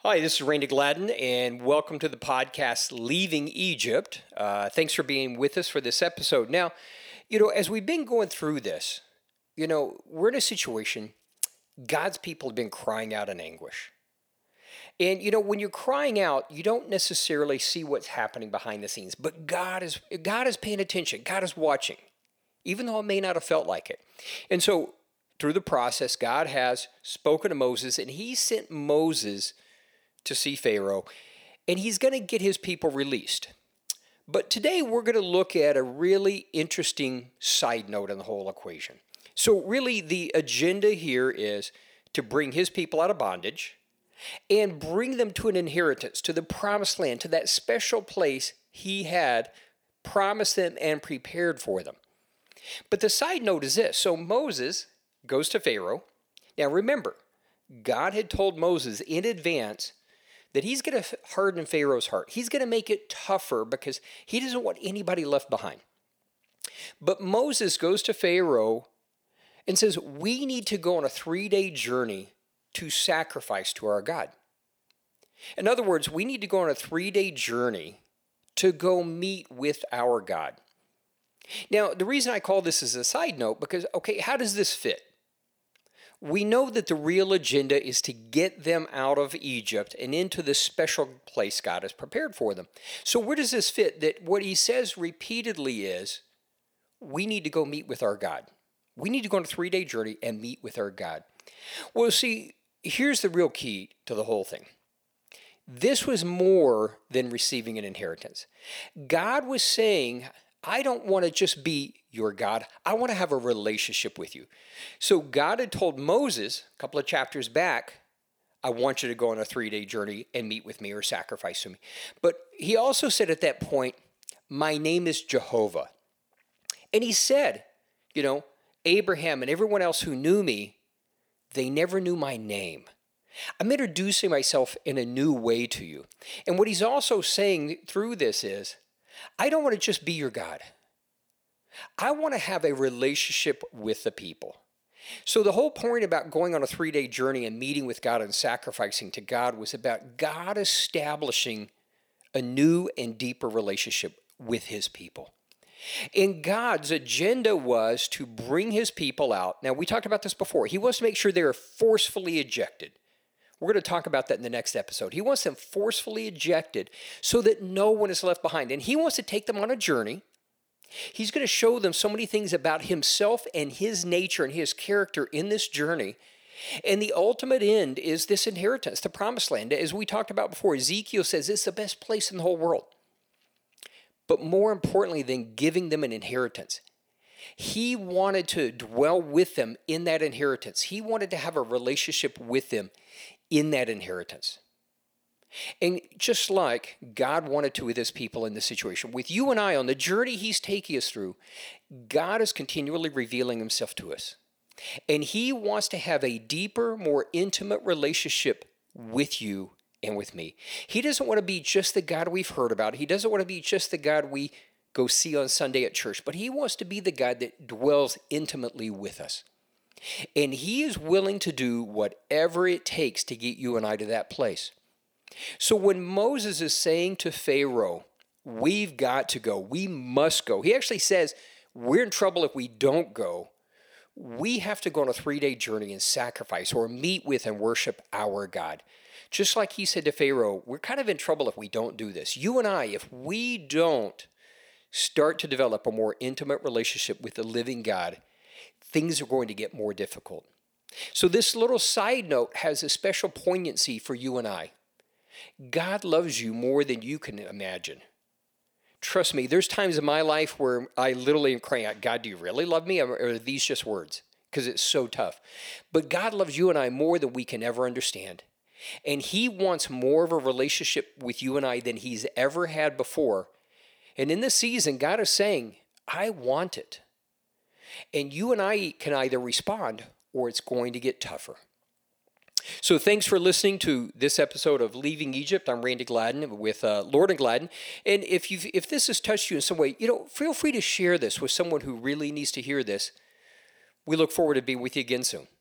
Hi, this is Randy Gladden, and welcome to the podcast Leaving Egypt. Thanks for being with us for this episode. Now, as we've been going through this, we're in a situation, God's people have been crying out in anguish. And, when you're crying out, you don't necessarily see what's happening behind the scenes, but God is paying attention. God is watching, even though it may not have felt like it. And so, through the process, God has spoken to Moses, and he sent Moses to see Pharaoh, and he's going to get his people released. But today we're going to look at a really interesting side note in the whole equation. So really the agenda here is to bring his people out of bondage and bring them to an inheritance, to the promised land, to that special place he had promised them and prepared for them. But the side note is this. So Moses goes to Pharaoh. Now remember, God had told Moses in advance that he's going to harden Pharaoh's heart. He's going to make it tougher because he doesn't want anybody left behind. But Moses goes to Pharaoh and says, we need to go on a 3-day journey to sacrifice to our God. In other words, we need to go on a 3-day journey to go meet with our God. Now, the reason I call this as a side note, because, how does this fit? We know that the real agenda is to get them out of Egypt and into the special place God has prepared for them. So where does this fit? That what he says repeatedly is, we need to go meet with our God. We need to go on a 3-day journey and meet with our God. Well, see, here's the real key to the whole thing. This was more than receiving an inheritance. God was saying, I don't want to just be your God. I want to have a relationship with you. So God had told Moses a couple of chapters back, I want you to go on a 3-day journey and meet with me or sacrifice to me. But he also said at that point, my name is Jehovah. And he said, Abraham and everyone else who knew me, they never knew my name. I'm introducing myself in a new way to you. And what he's also saying through this is, I don't want to just be your God. I want to have a relationship with the people. So the whole point about going on a 3-day journey and meeting with God and sacrificing to God was about God establishing a new and deeper relationship with his people. And God's agenda was to bring his people out. Now, we talked about this before. He wants to make sure they are forcefully ejected. We're going to talk about that in the next episode. He wants them forcefully ejected so that no one is left behind. And he wants to take them on a journey. He's going to show them so many things about himself and his nature and his character in this journey. And the ultimate end is this inheritance, the promised land. As we talked about before, Ezekiel says it's the best place in the whole world. But more importantly than giving them an inheritance, he wanted to dwell with them in that inheritance. He wanted to have a relationship with them in that inheritance. And just like God wanted to with his people in this situation, with you and I on the journey he's taking us through, God is continually revealing himself to us. And he wants to have a deeper, more intimate relationship with you and with me. He doesn't want to be just the God we've heard about. He doesn't want to be just the God we go see on Sunday at church, but he wants to be the God that dwells intimately with us. And he is willing to do whatever it takes to get you and I to that place. So when Moses is saying to Pharaoh, we've got to go, we must go. He actually says, we're in trouble if we don't go. We have to go on a 3-day journey and sacrifice or meet with and worship our God. Just like he said to Pharaoh, we're kind of in trouble if we don't do this. You and I, if we don't start to develop a more intimate relationship with the living God, things are going to get more difficult. So this little side note has a special poignancy for you and I. God loves you more than you can imagine. Trust me, there's times in my life where I literally am crying out, God, do you really love me? Or are these just words? Because it's so tough. But God loves you and I more than we can ever understand. And he wants more of a relationship with you and I than he's ever had before. And in this season, God is saying, I want it. And you and I can either respond or it's going to get tougher. So thanks for listening to this episode of Leaving Egypt. I'm Randy Gladden with Lord and Gladden. And if this has touched you in some way, feel free to share this with someone who really needs to hear this. We look forward to being with you again soon.